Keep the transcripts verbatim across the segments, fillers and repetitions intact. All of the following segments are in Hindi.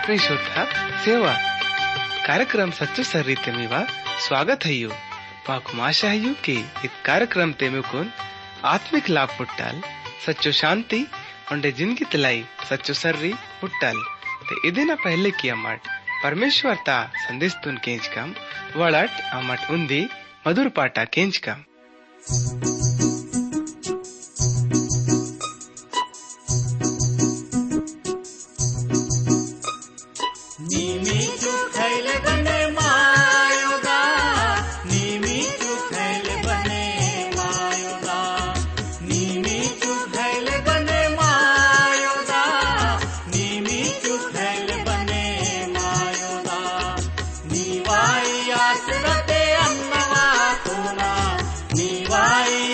श्री शुद्ध सेवा कार्यक्रम सच्चो सर्रीते मीवा स्वागत है यू माकु आशा है कि इस कार्यक्रम ते मुकुन आत्मिक लाभ पुट्टाल सच्चो शांति उंडे जिंदगी तलाई सच्चो सर्री पुट्टाल ते इदिना पहले की अमट परमेश्वर ता संदेश तुन केंच कम वड़ट अमट उन्दी मधुर पाटा केंच कम Bye.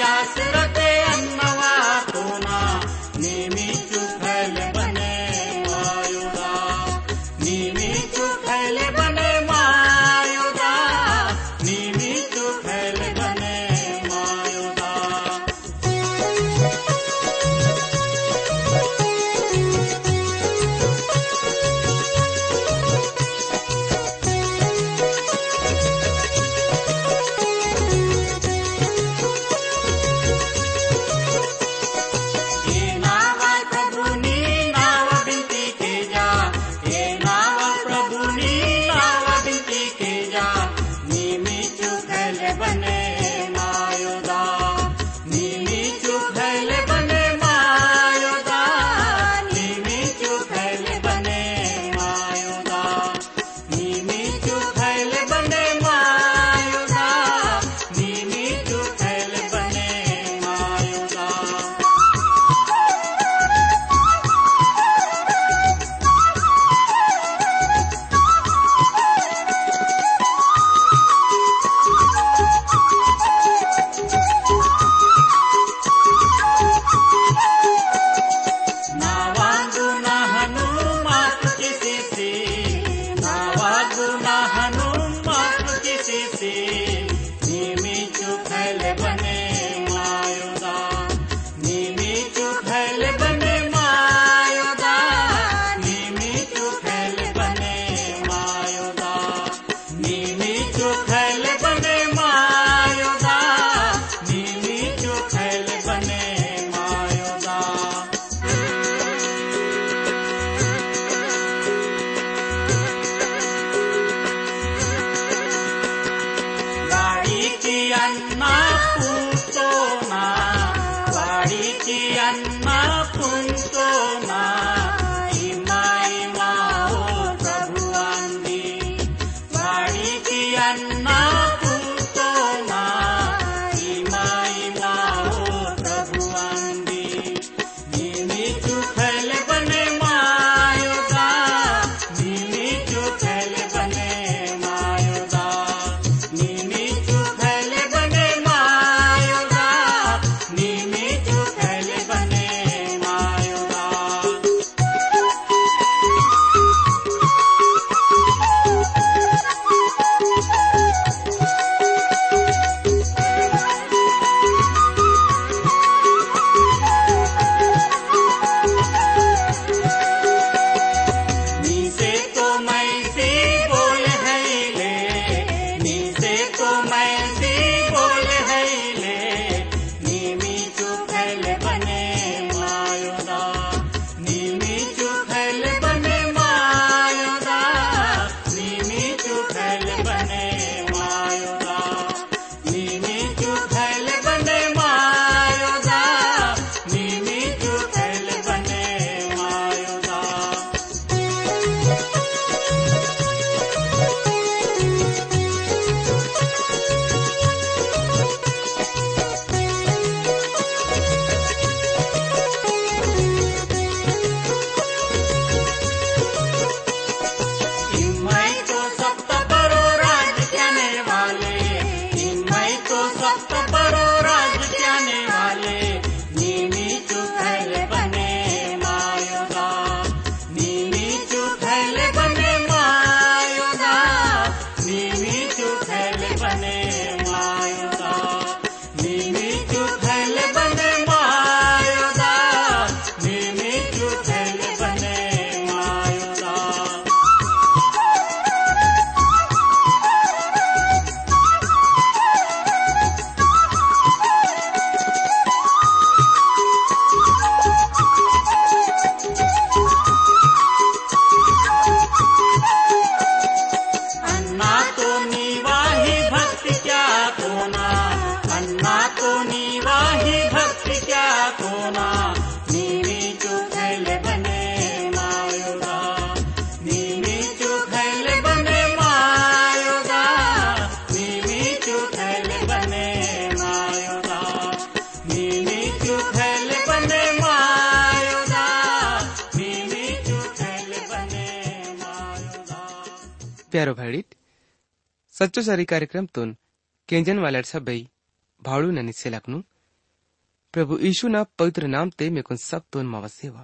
प्यारो भाईडीत सच्चो सारी कार्यक्रमतून केंजन वाल्यार सभई भावळू न निसे लागनू प्रभु यीशु ना पवित्र नाम ते मेकुन सब तोन मावा सेवा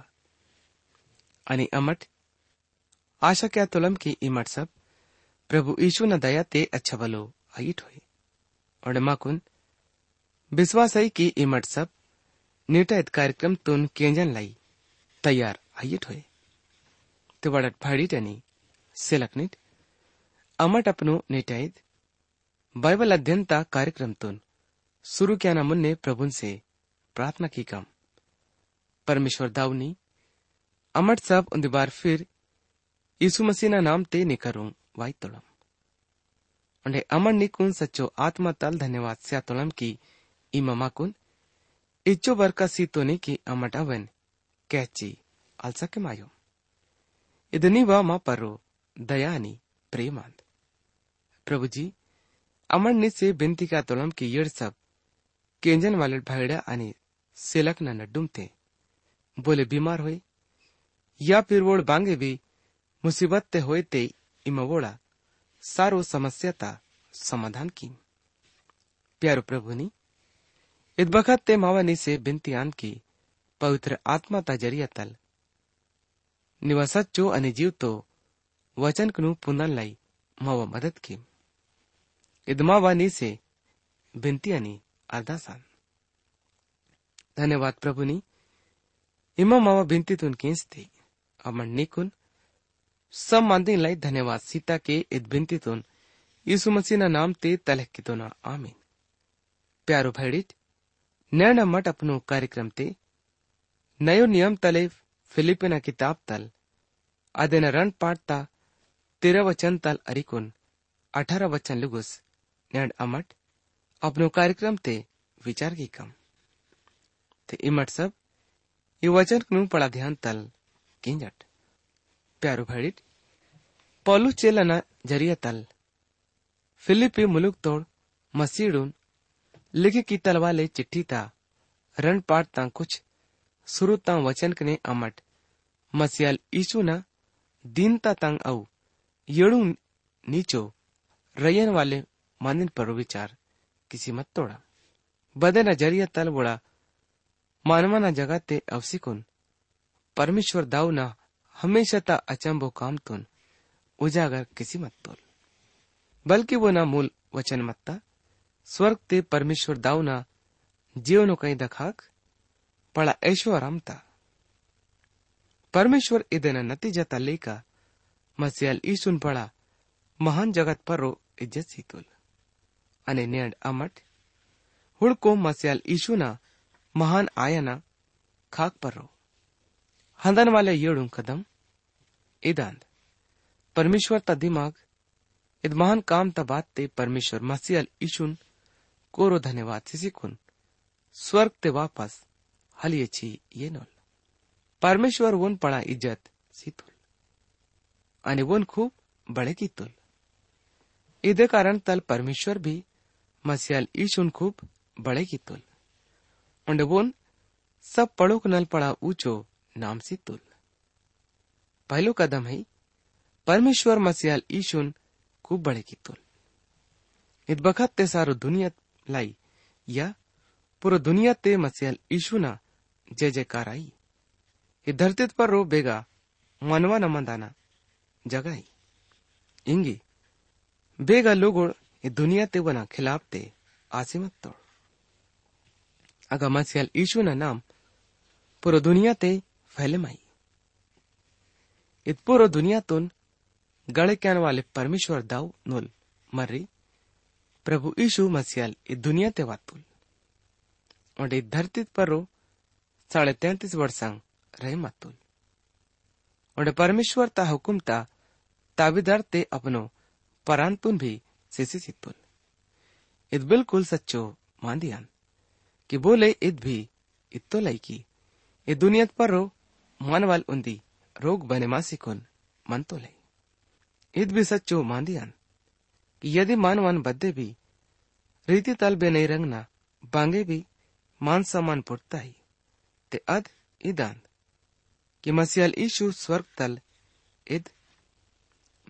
आणि अमट आशा क्या तुलम की इमट सब प्रभु यीशु ना दया ते अच्छा बलो आईट होए और माकुन विश्वास है कि इमट सब नीटा कार्यक्रम तुन केंजन लाई तैयार आईट होए ते वडत भाईडीट आणि सेलकनीट अमट अपनो नेटाईद बाइबल अध्ययनता कार्यक्रमतून शुरू किया ना मुन्ने प्रभुन से प्रार्थना की कम परमेश्वर दाऊनी अमट सब उन बार फिर यीशु मसीह ना नाम ते निकरूं वाई तोलम उन्हें अमर निकुन सच्चो आत्मा तल धन्यवाद से तोलम की इमामा कुन इच्चो बरका सी तोने की अमट अवन कैची अलसा के मायो इदनी वा मा परो दयानी प्रेमांत प्रभु जी अमरने से बिनती का तोलम की येड़ सब केंजन वाले भाईड़ा आणि सेलक न नड्डुम थे बोले बीमार होए या फिर वोड़ बांगे भी मुसीबत ते होए ते इमवोड़ा सारो समस्या ता समाधान की प्यारो प्रभु नी इत बखत ते मावानी से बिनती आन की पवित्र आत्मा ता जरिया तल निवासच्चो आणि जीव तो वचन कनु पुनन लाई मावा मदद की इदमावानी से बिनती आणि अरदासान धन्यवाद प्रभु नी इमा मावा बिनती तुन केंस थी अमन निकुन सब मांदी लाई धन्यवाद सीता के इत बिनती तुन यीशु मसीह ना नाम ते तलह की तो ना आमीन प्यारो भाईडीट नैन मट अपनो कार्यक्रम ते नयो नियम तले फिलिपिना किताब तल अदेन रण पाठता तेरह वचन तल अरिकुन अठारह वचन लुगुस नैन अमट अपनो कार्यक्रम ते विचार की कम ते इमट सब ये वचन कनु पड़ा ध्यान तल किंजट प्यारो भाईडीट पौलू चेलना जरिया तल फिलिपी मुलुक तोड़ मसीडून लिखे की तलवाले चिट्ठी ता रण पाठ ता कुछ शुरू ता वचन कने अमट मसियाल ईशु ना दीनता तंग औ येड़ू नीचो रयन वाले मानिन पर विचार किसी मत तोड़ा बदे न जरिया तल बोड़ा मानवा ना जगह ते अवसिकुन परमेश्वर दाऊ ना हमेशा ता अचंबो काम तुन उजागर किसी मत तोल बल्कि वो ना मूल वचन मत्ता स्वर्ग ते परमेश्वर दाऊ ना जीवनो कहीं दखाक पड़ा ऐशो आरामता परमेश्वर इदेना नतीजा तल्ले का मसियाल ईसुन पड़ा महान जगत पर रो इज्जत सीतुल अने नेड अमट हुड़को मसियाल ईशु ना महान आयना खाक पर रो हंदन वाले येड़ू कदम इदांद परमेश्वर ता दिमाग इद महान काम ता बात ते परमेश्वर मसियाल ईशुन कोरो धन्यवाद सिसिकुन स्वर्ग ते वापस हलिए छी ये नोल परमेश्वर वोन पड़ा इज्जत सीतुल आणि वोन खूब बड़े की तुल इदे कारण तल परमेश्वर भी मसियाल ईशुन खूब बड़े की तुल उंडे वोन सब पड़ोक नल पड़ा ऊंचो नाम सी तुल पहलो कदम है परमेश्वर मसियाल ईशुन खूब बड़े की तुल इत बखत ते सारो दुनिया लाई या पूरा दुनिया ते मसियाल ईशु ना जय जयकार आई ये धरती पर रो बेगा मनवा न मंदाना जगाई इंगी बेगा लोगों ये दुनिया ते बना खिलाफ ते आसिमत तोड़ अगर मसियाल ईशु ना नाम पूरा दुनिया ते फैले माई इत पूरा दुनिया तुन गड़े कैन वाले परमेश्वर दाऊ नुल मर्री प्रभु ईशु मसियाल इस दुनिया ते वातुल और इस धरती पर रो साढ़े तैंतीस वर्षांग रहे मातुल और परमेश्वर ता हुकुम ता ताबेदार ते अपनो परांतुन भी सिसी सितुल इत बिल्कुल सच्चो मांदियान कि बोले इत भी इतो लाई की ये दुनिया पर रो मानवाल उन्दी रोग बने मासिकुन मन तो लाई इत भी सच्चो मांदियान कि यदि मानवान बद्दे भी रीति तल बे नहीं रंगना बांगे भी मान सम्मान पुटता ही ते अद इदान कि मसियाल ईशु स्वर्ग तल इद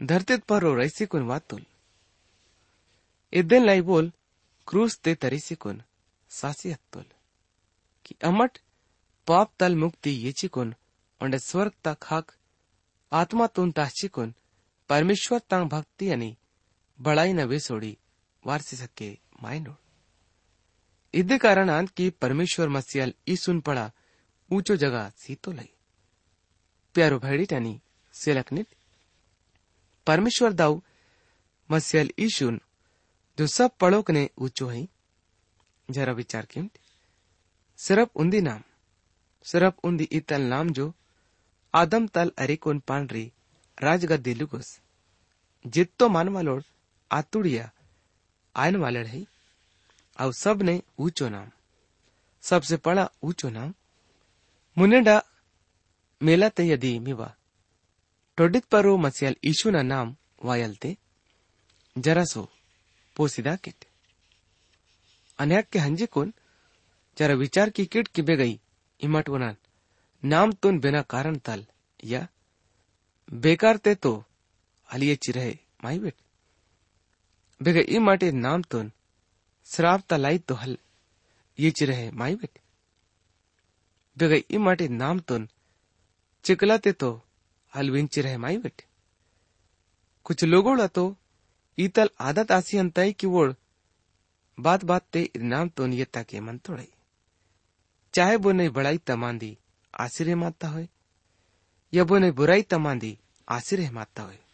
धरतीत पर रो रईसी कुन वातुल इदेन लाई बोल क्रूस ते तरीसी कुन सासी हत्तुल कि अमट पाप तल मुक्ति ये चिकुन और स्वर्ग तक हक आत्मा तुन ताशिकुन परमेश्वर तंग भक्ति अनि बड़ाई न वेसोड़ी वारसी सके मायनोड इदे कारण की परमेश्वर मसियल ईसुन पड़ा ऊंचो जगह सीतो लई प्यारो भैडी टनी सेलकनित परमेश्वर दाऊ मसियल ईशुन जो सब पड़ोक ने ऊंचो है जरा विचार किमट सिर्फ उन्दी नाम सिर्फ उन्दी इतल नाम जो आदम तल अरिकोन पांडरी राजगद्दी लुगुस जित्तो मानवालोड आतुड़िया आयन वालड़ है और सब ने ऊंचो नाम सबसे पड़ा ऊंचो नाम मुनेडा मेला ते यदि मिवा टोडित परो मसियल ईशु ना नाम वायलते जरासो पोसिदा किट अनेक के हंजे कोन जरा विचार की किट की बेगई इमट उनान नाम तुन बिना कारण तल या बेकार ते तो अलिये चिरहे माई बेट बेगे इमाटे नाम तुन श्राप तलाई तो हल ये चिरहे माई बेट बेगे इमाटे नाम तुन चिकलाते तो हल विन चिरहे माई बेट कुछ लोगों तो ईतल आदत आसी अंताई की वोड़ बात बात ते नाम तुन ये ताके मन तोड़े चाहे वो नहीं बड़ाई तमांदी आसिरे माता होए या वो नहीं बुराई तमांदी आसिरे माता होए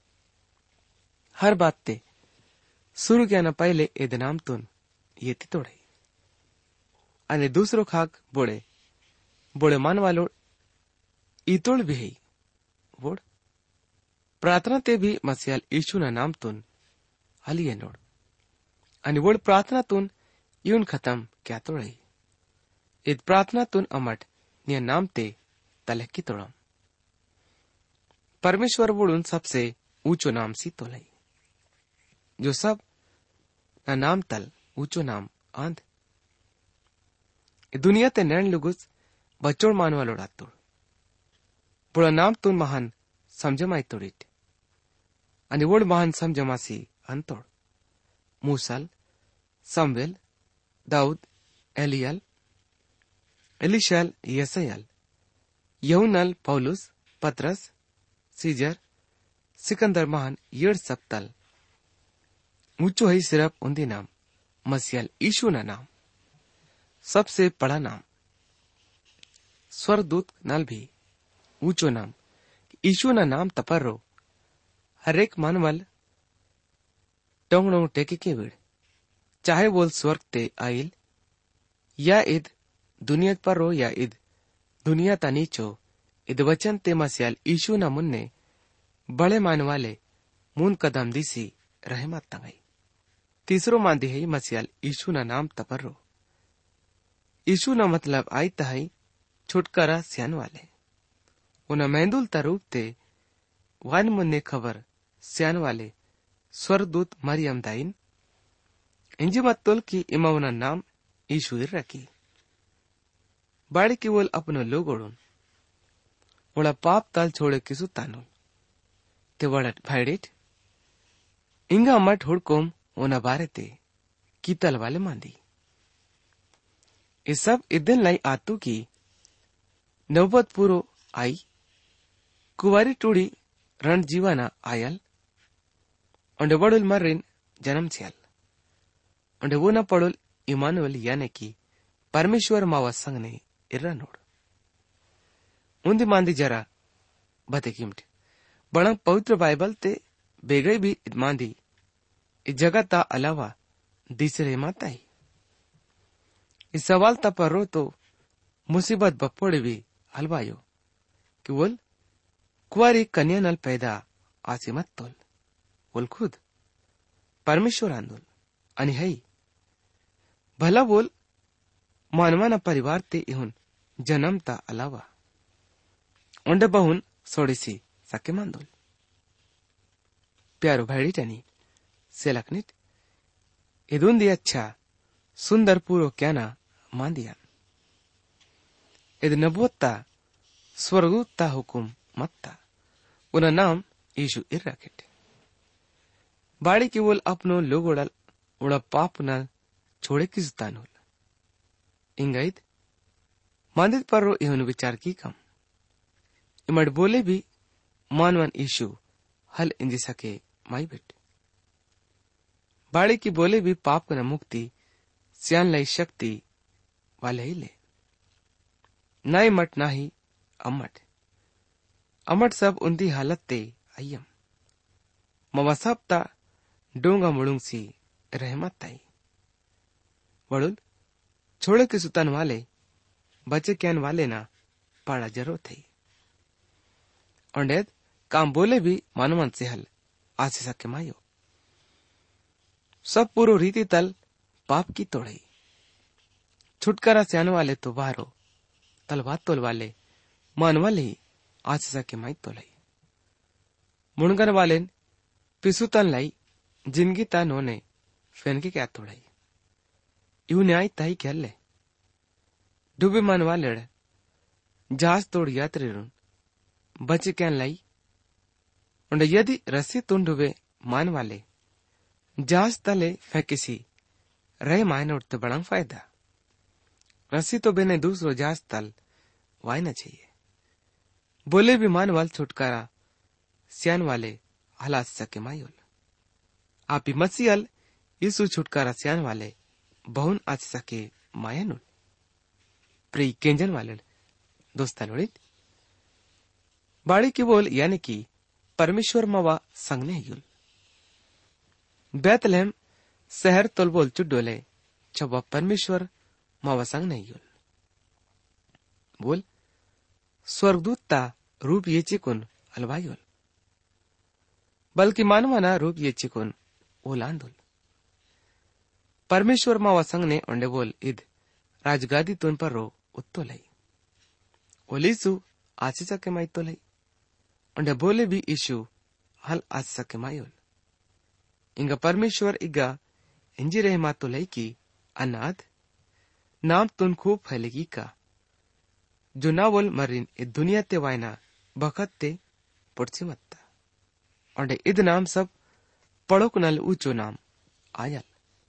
हर बात ते शुरू क्या न पहले एद नाम तुन ये ती तोड़े अने दूसरो खाक बोड़े बोड़े मान वालो ईतोड़ भी है वोड़ प्रार्थना ते भी मसियाल ईशु ना नाम तुन हलिये नोड़ अने वोड़ प्रार्थना तुन यून खत्म क्या तोड़े इत प्रार्थना तुन अमट निय नाम ते तलहकी तोड़म परमेश्वर वोड़ुन सबसे ऊंचो नाम सी तोलाई जो सब ना नाम तल ऊंचो नाम आंध दुनिया ते नैन लुगुस बच्चोड़ मान वालोड़ आतोड़ बुरा नाम तुन महान समझमाई तोड़िट अनि वोड़ महान समझमासी अंतोड़ मूसल समवेल दाऊद एलियल एलिशल यसयल यहुनल पौलुस पत्रस सीजर सिकंदर महान येड़ सप्तल ऊंचो है सिर्फ उन्दी नाम मसियल ईशु ना नाम सबसे बड़ा नाम स्वर्गदूत नल भी ऊंचो नाम ईशु ना नाम तपर्रो हरेक मानवल टोंगणो टेके के विड़ चाहे बोल स्वर्ग ते आइल या इद दुनिया पर रो या इद दुनिया ता नीचो इद वचन ते मसियल ईशु ना मुन्ने बड़े मान वाले मून कदम दिसी रहमत तंगई तीसरो मांदी है मसियल ईशु ना नाम तपर्रो ईशु ना मतलब आई तहाई छुटकारा स्यान वाले उना महदुल तरूप ते वान मुन्ने खबर स्यान वाले स्वर्गदूत मरियम दाइन इंजी मतुल की इमावना नाम ईशु रखी बाड़ी की वोल अपनो लोगोड़ुन वड़ा पाप ताल छोड़े किसु तानुल ते वड़ा भाईडेट इंगा मठ हुड़कोम ओना बारे ते कीतल वाले मांदी इस सब इदन लाई आतू की नौबत पूरो आई कुवारी टूड़ी रण जीवाना आयल और बड़ुल मर्रिन जन्म सियल और वो न पड़ुल इमानुअल याने की परमेश्वर मावा संग ने इर्रा नोड़ उन्दी मांदी जरा बते किमट बड़ा पवित्र बाइबल ते बेगई भी मांदी इस जगह ता अलावा तीसरे माता ही इस सवाल ता पर रो तो मुसीबत बपोड़े भी हलवायो कि बोल कुआरी कन्या नल पैदा आसी मत तोल बोल खुद परमेश्वर आंदोल अनि है भला बोल मानवाना परिवार ते इहुन जन्म ता अलावा उंडे बहुन सोड़ीसी सके मांदोल प्यारो भाईडी टनी सेलकनिट इदुन दी अच्छा सुंदर पूरो क्या ना मांदिया इद नबुत्ता स्वर्गुत्ता हुकुम मत्ता उना नाम यीशु इर रखेटे बाड़ी की बोल अपनो लोग उड़ल उड़ा पाप न छोड़े किस तान होल इंगाइद मांदित पर रो इहन विचार की कम इमड़ बोले भी मानवन यीशु हल इंजी सके माई बेटे बाड़ी की बोले भी पाप का न मुक्ति सियान लाई शक्ति वाले ही ले नाई मट ना ही अमट अमट सब उन्दी हालत ते अय्यम मवा सब ता डोंगा मुड़ुंग सी रहमत ताई वड़ुल छोड़े के सुतन वाले बचे कैन वाले ना पाड़ा जरो थई औंडेद काम बोले भी मानवन से हल आसे सके मायो सब पूरो रीति तल पाप की तोड़ई छुटकारा से आने वाले तो बाहरो तलवा तोल वाले मान वाले आसे सके माई तोलई मुणगन वाले पिसु तन लाई जिंदगी ता नोने फेन के क्या तोड़ई यू न्याय ताई क्या ले डूबे मन वाले जहाज तोड़ यात्री रुन बचे क्या लाई उन्हें यदि रस्सी तुम डूबे मान वाले जहाज तले फेंकिसी रहे मायने उठते बड़ा फायदा रस्सी तो बेने दूसरो जहाज तल वाय न चाहिए बोले भी मान वाल छुटकारा सियान वाले हला सके मायोल आप ही मसीहल यीशु छुटकारा सियान वाले बहुन आज सके मायनुल प्री केंजन वाले दोस्ता लोड़ित बाड़ी की बोल यानी कि परमेश्वर मवा संगने युल बैतलहम शहर तोल बोल चुडोले छबा परमेश्वर मावा संग नहीं युल बोल स्वर्गदूत ता रूप ये चिकुन अलवायुल बल्कि मानवाना रूप ये चिकुन ओलांदुल परमेश्वर मावा संग ने ओंडे बोल इद राजगादी तुन पर रो उत्तो लई ओलीसु आसी सके माई तो लई ओंडे बोले भी ईशु हल आज सके मायुल इंगा परमेश्वर इगा इंजी रहे मातो लई की अनाथ नाम तुन खूब फैलेगी का जो ना बोल मरिन इ दुनिया ते वायना बखत ते पुड़सी मत्ता और इद नाम सब पड़ोक नल ऊंचो नाम आयल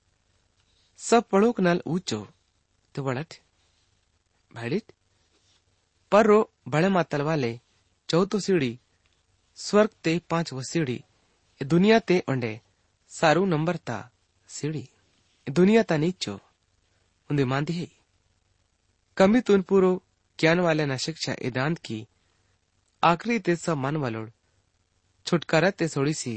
सब पड़ोक नल ऊंचो तो बड़ट भैडिट पर रो बड़े मातल वाले चौथो सीढ़ी स्वर्ग ते पांच वो सीढ़ी दुनिया ते ओंडे सारू नंबर ता सीढ़ी दुनिया ता नीचो उन्दी मांदी है कमी तुन पूरो ज्ञान वाले न शिक्षा इदांत की आखिरी ते सब मन वालोड़ छुटकारा ते सोड़ी सी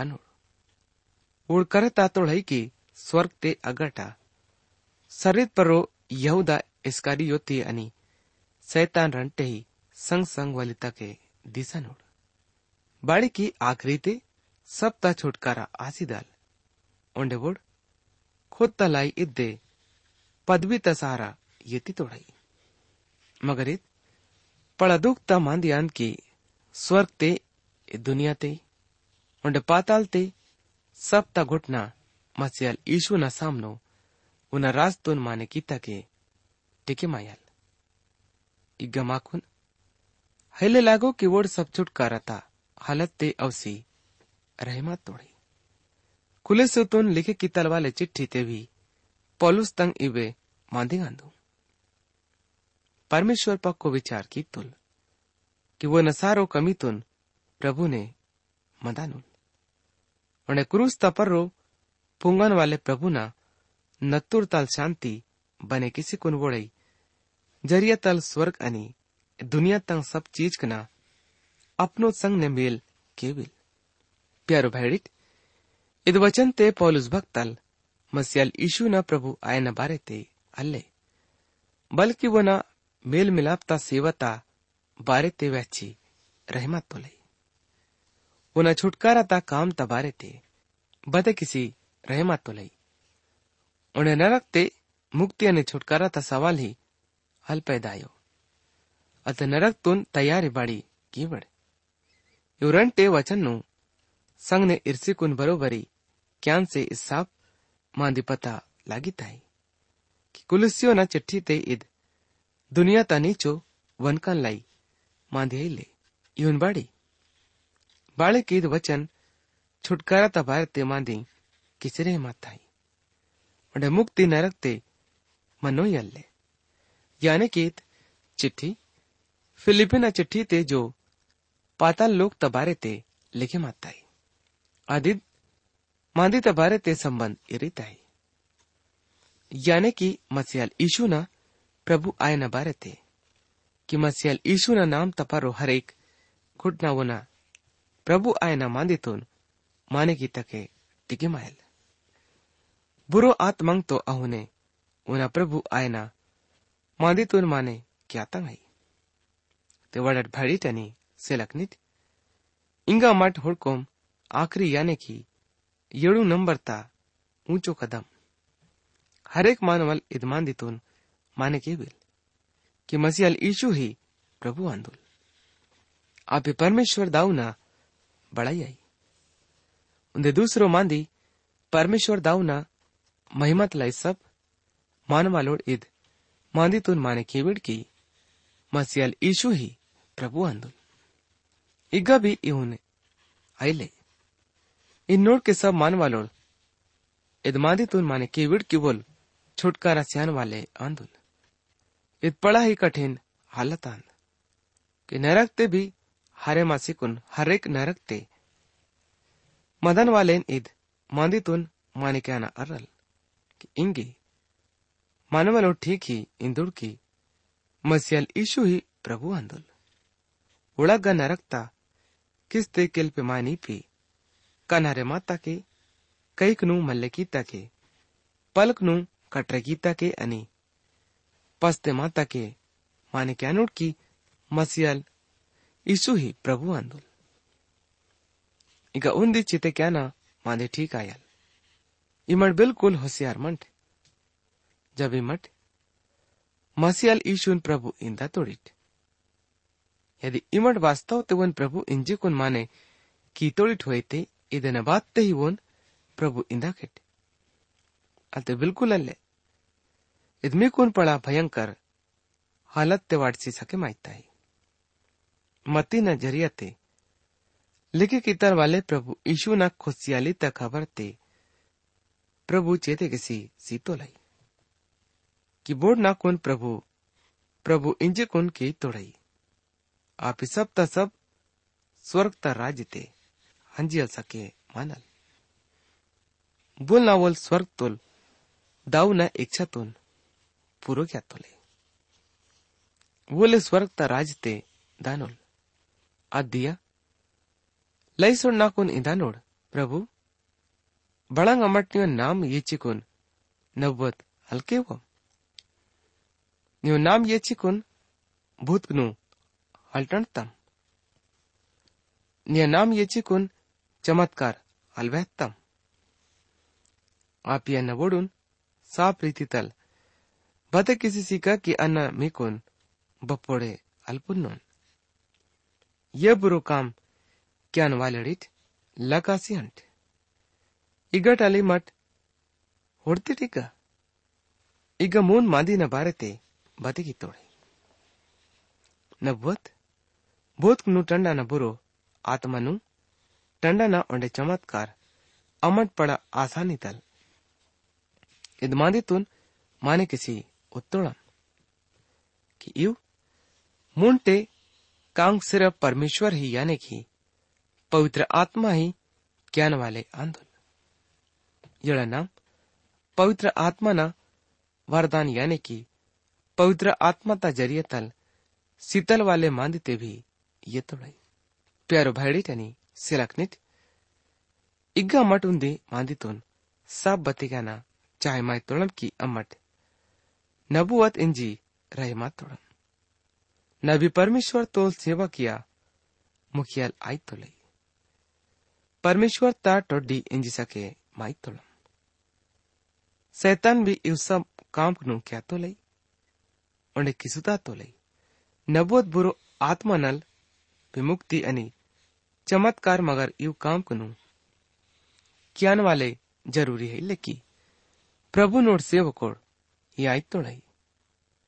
दानोड़ उड़ करे तातोड़ है की स्वर्ग ते अगटा सरित परो यहूदा इसकारी योती अनि सैतान रंटे ही संग संग वाली तके दिसनोड़ बाड़ी की आखिरी ते सब ता छुटकारा आसी दाल ओंडे वोड़ खुद तलाई इद्दे पदवी तसारा येती तोड़ाई मगर इत पड़ा दुख ता मांदियान की स्वर्ग ते दुनिया ते उन्हें पाताल ते सब ता घुटना मसियल ईशु न सामनो उन रास्तोन माने की तके टिके मायल इग्गा माखुन hele लागो की वोड सब छुटकारा था हालत ते अवसी रहमत तोड़ी खुले से तुन लिखे की तलवाले चिट्ठी ते भी पौलुस तंग इवे मांदी गांधू परमेश्वर पक को विचार की तुल कि वो नसारो कमी तुन प्रभु ने मदानुल उन्हें क्रूस तपरो पुंगन वाले प्रभु ना नत्तुर तल शांति बने किसी कुन वोड़ई जरिया तल स्वर्ग अनि दुनिया तंग सब चीज कना अपनो संग ने मेल केविल प्यारो भैडिट इद वचन ते पौलुस भक्तल मसियल ईशु न प्रभु आय न बारे ते अल्ले बल्कि वो न मेल मिलापता सेवता बारे ते वैची रहमत तो लई वो न छुटकारा ता काम ता बारे ते बदे किसी रहमत तो लई उन्हें नरक ते मुक्ति ने छुटकारा ता सवाल ही हल पैदायो अत नरक तुन तैयारी बाड़ी कीवड़ युरन ते वचन नु संग ने इर्सी कुन बरोबरी क्यान से इस साप मांदी पता लागी ताई कि कुलसियो न चिट्ठी ते इद दुनिया ता नीचो वनकन लाई मांदी ले यून बाड़ी बाळे कीद वचन छुटकारा तबार ते मांदी किसरे माताई और मुक्ति नरकते मनोई अल्ले यानी कीत चिट्ठी फिलिपिना चिट्ठी ते जो पाताल लोक तबारे ते लिखे माताई आदिद मांदी तबारे ते संबंध इरिताई यानी कि मसीहल ईशु ना प्रभु आय न बारे थे कि मसीहल ईशु ना नाम तपारो हर एक घुटना वना प्रभु आय न मांदितून माने की तके टिके मायल बुरो आत्मंग तो अहुने उना प्रभु आय न मांदितून माने क्या तंगई ते वडट भाड़ी टनी सेलकनिट इंगा मट हुड़कोम आखिरी यानी कि येड़ू नंबर ता ऊंचो कदम हरेक मानवल इदमांदितून माने के बिल कि मसीहल ईशु ही प्रभु आंदुल आपे परमेश्वर दाऊना बड़ाई आई उन्दे दूसरो मांदी परमेश्वर दाऊना महिमत लाई सब मानवालोड इद मांदितून माने केविड की मसीहल ईशु ही प्रभु आंदुल इग्गा भी इहुने आइले इन नोट के सब मानवालोड इद मांदितून माने केविड की बोल छुटकारा स्यान वाले आंदुल इत पड़ा ही कठिन हालत आंद कि नरकते भी हरे मासिकुन हरेक नरकते मदन वाले इद मांदितून माने क्या ना अरल कि इंगी मानवलो ठीक ही इंदुड़ की मसीहल ईशु ही प्रभु आंदुल उड़गा नरकता किस्ते किल पे मानी पी कनारे माता के कईकनु मल्ले कीता के पलकनु कटरे कीता के अनि पस्ते माता के माने क्या नोट की मसीहल ईशु ही प्रभु आंदुल इका उन्दी चिते क्या ना मांदे ठीक आयल इमट बिल्कुल होशियार मंट जब इमट मसीहल ईशुन प्रभु इंदा तोड़िट यदि इमट वास्तव ते वन प्रभु इंजे कुन माने की तोड़िट हुए थे इदन बात ते ही वन प्रभु इंदा खेट अते बिल्कुल अल्ले इदमी कुन पड़ा भयंकर हालत ते वाटसी सके माइता ही मती न जरियते लिखे कितर वाले प्रभु ईशु न खुशियाली तक खबर ते प्रभु चेते किसी सीतो लाई कि बोर्ड ना कुन प्रभु प्रभु इंजे कुन की तोड़ई आप सब ता सब स्वर्ग ता राज्य ते हंजियल सके मानल बोल ना बोल स्वर्ग तुल दाऊ न इच्छा तुन पूरो क्या तोले बोले स्वर्ग ता राज ते दानुल आदिया लई सुन ना कुन इदानोड प्रभु बड़ंग अमटनियो नाम ये चिकुन नव्वत हल्के वो नियो नाम ये चिकुन भूतनु हल्टनतम नियो नाम ये चिकुन चमत्कार अलवैतम आप यह नवोडुन साफ रीति तल बते किसी सीका की अन्ना मिकुन बपोड़े अल्पुन्नोन ये बुरो काम क्या नवालड़िट लकासी हंट इगट अली मट होड़ती टिका इग मून मांदी न बारते बते की तोड़े नब्वत भूत नु टंडा न बुरो आत्मनु टंडा न ओंडे चमत्कार अमट पड़ा आसानी तल इद मांदी तुन माने किसी उत्तोड़म कि यू मुंटे कांग सिर्फ परमेश्वर ही यानी कि पवित्र आत्मा ही ज्ञान वाले आंदोल यड़ा नाम पवित्र आत्मा ना वरदान यानी कि पवित्र आत्मा ता जरिए तल शीतल वाले मांदते भी ये तोड़ई प्यारो भाईड़ी टनी सिलकनिट इग्गा मट उन्दी मांदितुन सब बतिगाना चाहे माय तोड़न की अमट नबुवत इंजी रहे मात तोड़न नबी परमेश्वर तो सेवा किया मुखियाल आई तो लई परमेश्वर ता टोडी इंजी सके माई तोड़म शैतान भी इव सब काम नु क्या तो लई ओंडे किसुता तो लई नबुवत बुरो आत्मा नल विमुक्ति अनि चमत्कार मगर इव काम कनु क्यान वाले जरूरी है लेकी प्रभु नोड सेवकोड ये आई तोड़ई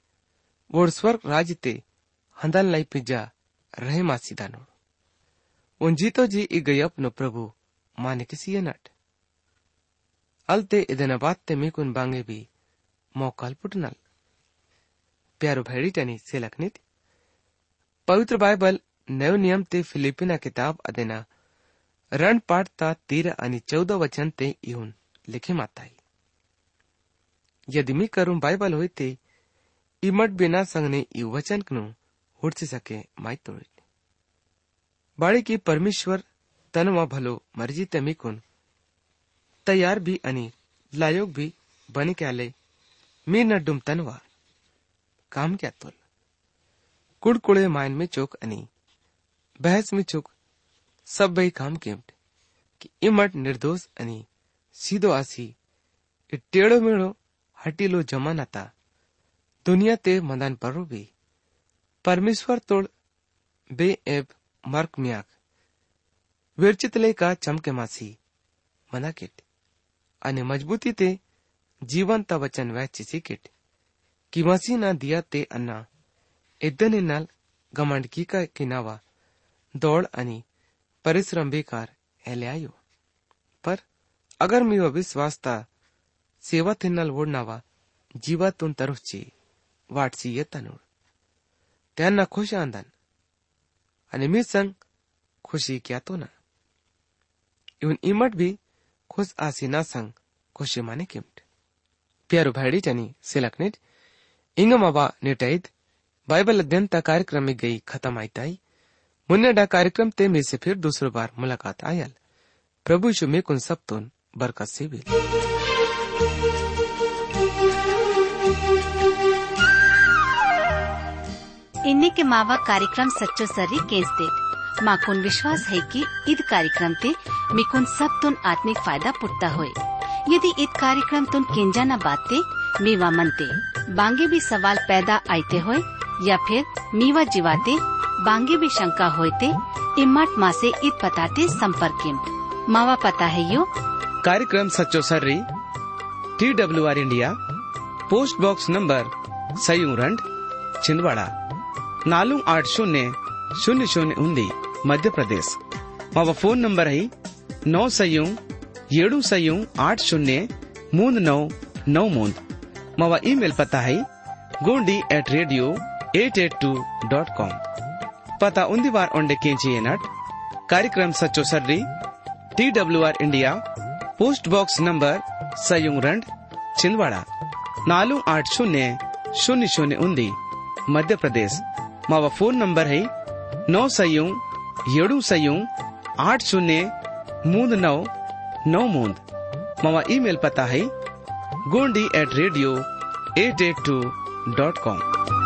वोड स्वर्ग राज्य ते हंदल लाई पिज्जा रहे मासीदा नोड उन जीतो जी ई गई अपनो प्रभु माने किसी नट अलते इदन बात मी कुन बांगे भी मौकाल पुटनल प्यारो भैडी टनी से लखनित पवित्र बाइबल नव नियम ते फिलिपिना किताब अदेना रण पाठता तेरह आणि चौदह वचन ते इहुन लिखे माताई यदि मी करूं बाइबल होई ते इमट बिना संगने ई वचन कनु हुड़से सके माई तोड़ बाड़ी की परमेश्वर तनवा भलो मर्जी ते मी कुन तैयार भी अनि लायोग भी बने क्या ले मी न डुम तनवा काम क्या तोल कुड़कुड़े मायन में चौक अनि बहस में चुक सब बही काम केमट कि इमट निर्दोष अनि सीधो आसी टेढ़ो मेढ़ो हटीलो जमाना ता दुनिया ते मदान परो भी परमेश्वर तोड़ बे एब मर्क म्याक विरचितले का चमके मासी मना किट અને મજબૂતી તે જીવંત વચન વહેંચી કિટ कि मसीह ना दिया ते अन्ना इदने नाल घमंड की का किनावा दौड़ अनि परिश्रम बेकार हेले आयो पर अगर मी विश्वासता सेवा थिन्नल वोडनावा जीवा तुन तरुची वाटसी ये तनुर त्यांना खुश आंदन आणि मी संग खुशी क्या तो ना इवन इमट भी खुश आसी ना संग खुशी माने किमट प्यारो भाड़ी टनी सिलकनेट इंगमाबा नेटाइद बाइबल अध्ययन ता कार्यक्रम में गई खत्म आईताई मुन्ने डा कार्यक्रम ते में से फिर दूसरी बार मुलाकात आयल प्रभु यीशु में कुन सब तुन बरकत से भी इन्ने के मावा कार्यक्रम सच्चो सर्री केस दे माकुन विश्वास है कि ईद कार्यक्रम ते मिकुन सब तुन आत्मिक फायदा पुटता होए यदि ईद कार्यक्रम तुन केंजा न बाते मीवा मनते बांगे भी सवाल पैदा आते होए या फिर मीवा जीवाते बांगे भी शंका होते इम्मट माँ से ईद पताते संपर्क मावा पता है यो कार्यक्रम सच्चो सर्री T W R India post box number सयूरंड छिंदवाड़ा नालू आठ शून्य शून्य शून्य उन्दी मध्य प्रदेश मावा फोन नंबर है नौ सयू येडू सयू आठ शून्य मूंद नौ नौ मूंद मावा ईमेल पता है Gondi at radio at at two dot com पता उन्दी बार ओंडे केंची नट कार्यक्रम सच्चो सर्री T W R India post box number सयूरंड छिंदवाड़ा नालू आठ शून्य शून्य शून्य उन्दी मध्य प्रदेश मावा फोन नंबर है नौ सयू येडू सयू आठ शून्य मूंद नौ नौ मूंद मावा ईमेल पता है Gondi at radio at at two dot com.